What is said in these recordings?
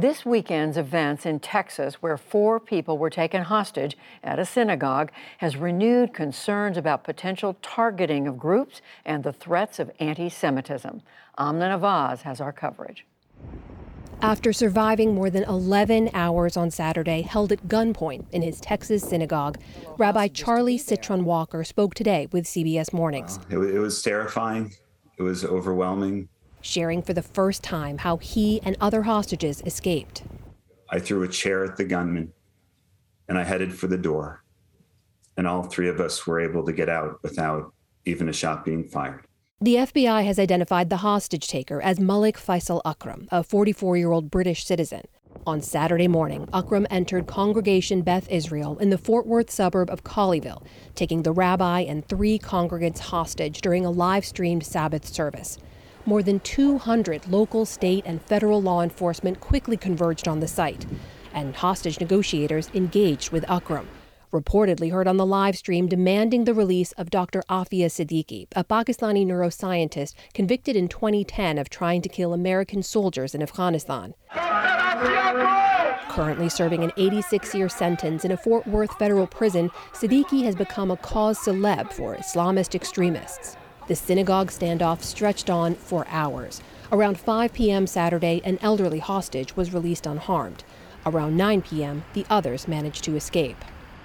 This weekend's events in Texas, where 4 people were taken hostage at a synagogue, has renewed concerns about potential targeting of groups and the threats of anti-Semitism. Amna Nawaz has our coverage. After surviving more than 11 hours on Saturday, held at gunpoint in his Texas synagogue, Rabbi Charlie Citron Walker spoke today with CBS Mornings. It was terrifying. It was overwhelming. Sharing for the first time how he and other hostages escaped. I threw a chair at the gunman, and I headed for the door. And all 3 of us were able to get out without even a shot being fired. The FBI has identified the hostage taker as Malik Faisal Akram, a 44-year-old British citizen. On Saturday morning, Akram entered Congregation Beth Israel in the Fort Worth suburb of Colleyville, taking the rabbi and 3 congregants hostage during a live-streamed Sabbath service. More than 200 local, state, and federal law enforcement quickly converged on the site, and hostage negotiators engaged with Akram, reportedly heard on the live stream demanding the release of Dr. Afia Siddiqui, a Pakistani neuroscientist convicted in 2010 of trying to kill American soldiers in Afghanistan. Currently serving an 86-year sentence in a Fort Worth federal prison, Siddiqui has become a cause célèbre for Islamist extremists. The synagogue standoff stretched on for hours. Around 5 p.m. Saturday, an elderly hostage was released unharmed. Around 9 p.m., the others managed to escape.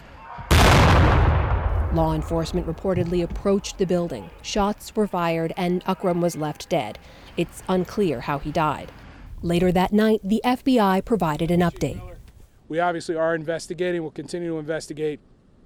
Law enforcement reportedly approached the building. Shots were fired and Akram was left dead. It's unclear how he died. Later that night, the FBI provided an update. We obviously are investigating. We'll continue to investigate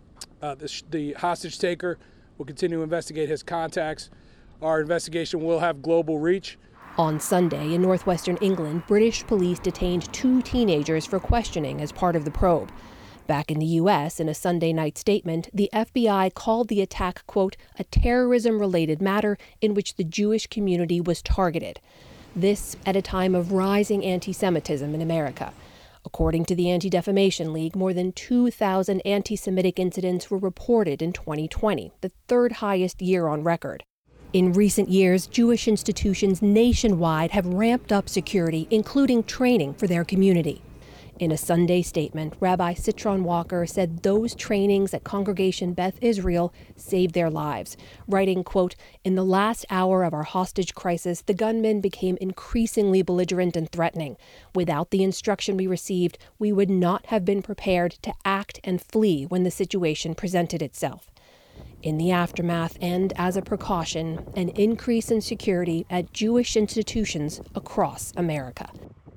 the hostage taker. We'll continue to investigate his contacts. Our investigation will have global reach. On Sunday in northwestern England, British police detained 2 teenagers for questioning as part of the probe. Back in the U.S., in a Sunday night statement, the FBI called the attack, quote, a terrorism-related matter in which the Jewish community was targeted. This at a time of rising anti-Semitism in America. According to the Anti-Defamation League, more than 2,000 anti-Semitic incidents were reported in 2020, the 3rd highest year on record. In recent years, Jewish institutions nationwide have ramped up security, including training for their community. In a Sunday statement, Rabbi Citron Walker said those trainings at Congregation Beth Israel saved their lives, writing, quote, in the last hour of our hostage crisis, the gunmen became increasingly belligerent and threatening. Without the instruction we received, we would not have been prepared to act and flee when the situation presented itself. In the aftermath and as a precaution, an increase in security at Jewish institutions across America.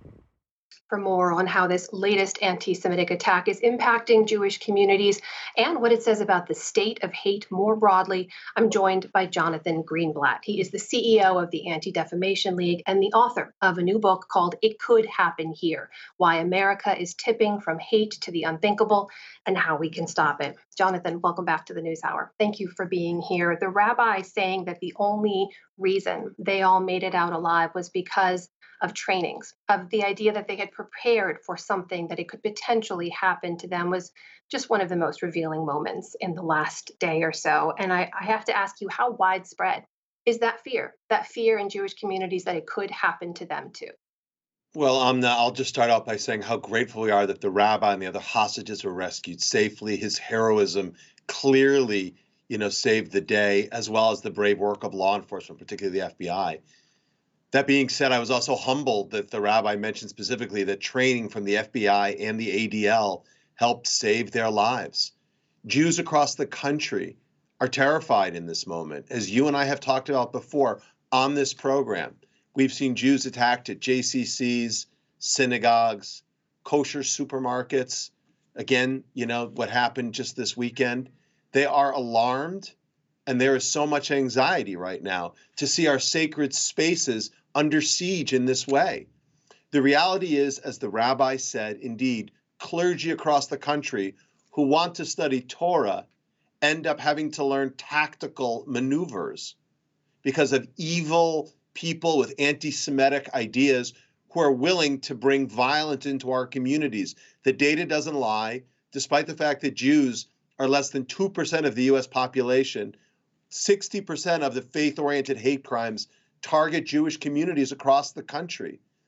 For more on how this latest anti-Semitic attack is impacting Jewish communities and what it says about the state of hate more broadly, I'm joined by Jonathan Greenblatt. He is the CEO of the Anti-Defamation League and the author of a new book called It Could Happen Here: Why America is Tipping from Hate to the Unthinkable and How We Can Stop It. Jonathan, welcome back to the NewsHour. Thank you for being here. The rabbi saying that the only reason they all made it out alive was because of trainings, of the idea that they had prepared for something that it could potentially happen to them, was just one of the most revealing moments in the last day or so. And I have to ask you, how widespread is that fear in Jewish communities that it could happen to them too? Well, I'll just start off by saying how grateful we are that the rabbi and the other hostages were rescued safely. His heroism clearly, saved the day, as well as the brave work of law enforcement, particularly the FBI. That being said, I was also humbled that the rabbi mentioned specifically that training from the FBI and the ADL helped save their lives. Jews across the country are terrified in this moment. As you and I have talked about before on this program, we've seen Jews attacked at JCCs, synagogues, kosher supermarkets. Again, what happened just this weekend. They are alarmed, and there is so much anxiety right now to see our sacred spaces under siege in this way. The reality is, as the rabbi said, indeed, clergy across the country who want to study Torah end up having to learn tactical maneuvers because of evil people with anti-Semitic ideas who are willing to bring violence into our communities. The data doesn't lie. Despite the fact that Jews are less than 2% of the U.S. population, 60% of the faith-oriented hate crimes target Jewish communities across the country.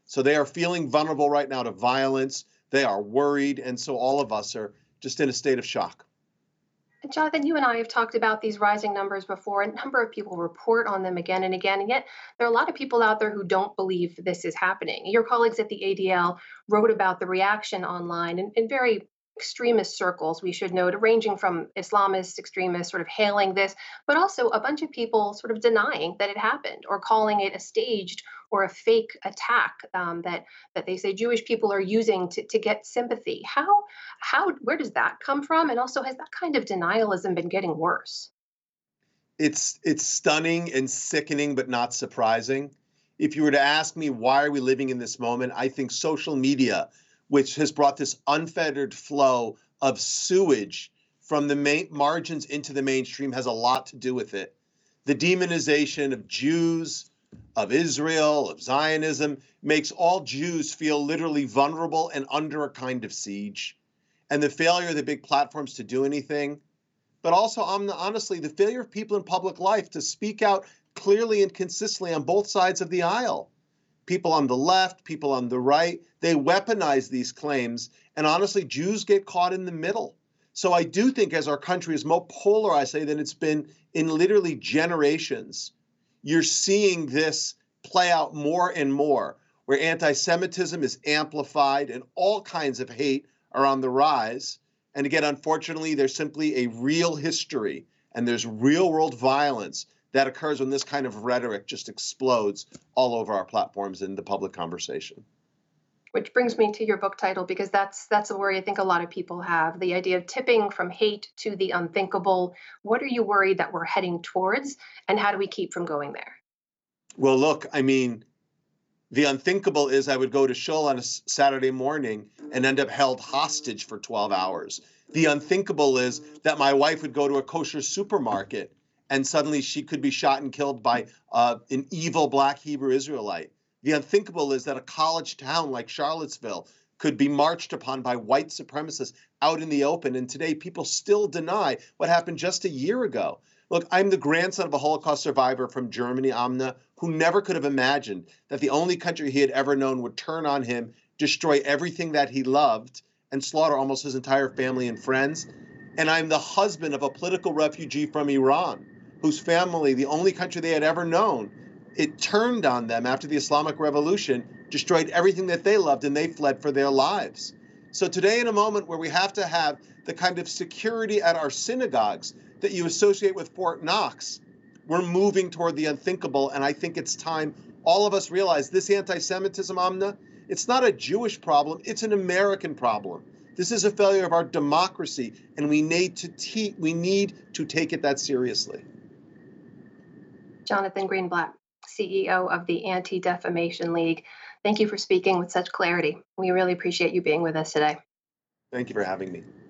So they are feeling vulnerable right now to violence. They are worried. And so all of us are just in a state of shock. Jonathan, you and I have talked about these rising numbers before. A number of people report on them again and again, and yet there are a lot of people out there who don't believe this is happening. Your colleagues at the ADL wrote about the reaction online in very extremist circles, we should note, ranging from Islamist extremists sort of hailing this, but also a bunch of people sort of denying that it happened or calling it a staged or a fake attack that they say Jewish people are using to get sympathy. Where does that come from? And also, has that kind of denialism been getting worse? It's stunning and sickening, but not surprising. If you were to ask me why are we living in this moment, I think social media, which has brought this unfettered flow of sewage from the margins into the mainstream, has a lot to do with it. The demonization of Jews, of Israel, of Zionism, makes all Jews feel literally vulnerable and under a kind of siege. And the failure of the big platforms to do anything, but also, honestly, the failure of people in public life to speak out clearly and consistently on both sides of the aisle. People on the left, people on the right, they weaponize these claims. And honestly, Jews get caught in the middle. So I do think as our country is more polarized, say, than it's been in literally generations, you're seeing this play out more and more, where anti-Semitism is amplified and all kinds of hate are on the rise. And again, unfortunately, there's simply a real history and there's real world violence that occurs when this kind of rhetoric just explodes all over our platforms in the public conversation. Which brings me to your book title, because that's a worry I think a lot of people have, the idea of tipping from hate to the unthinkable. What are you worried that we're heading towards, and how do we keep from going there? Well, look, I mean, the unthinkable is I would go to shul on a Saturday morning and end up held hostage for 12 hours. The unthinkable is that my wife would go to a kosher supermarket and suddenly she could be shot and killed by an evil black Hebrew Israelite. The unthinkable is that a college town like Charlottesville could be marched upon by white supremacists out in the open. And today people still deny what happened just a year ago. Look, I'm the grandson of a Holocaust survivor from Germany, Amna, who never could have imagined that the only country he had ever known would turn on him, destroy everything that he loved, and slaughter almost his entire family and friends. And I'm the husband of a political refugee from Iran, whose family, the only country they had ever known, it turned on them after the Islamic Revolution, destroyed everything that they loved, and they fled for their lives. So today, in a moment where we have to have the kind of security at our synagogues that you associate with Fort Knox, we're moving toward the unthinkable. And I think it's time all of us realize this anti-Semitism, Amna, it's not a Jewish problem, it's an American problem. This is a failure of our democracy, and we need to take it that seriously. Jonathan Greenblatt, CEO of the Anti-Defamation League, thank you for speaking with such clarity. We really appreciate you being with us today. Thank you for having me.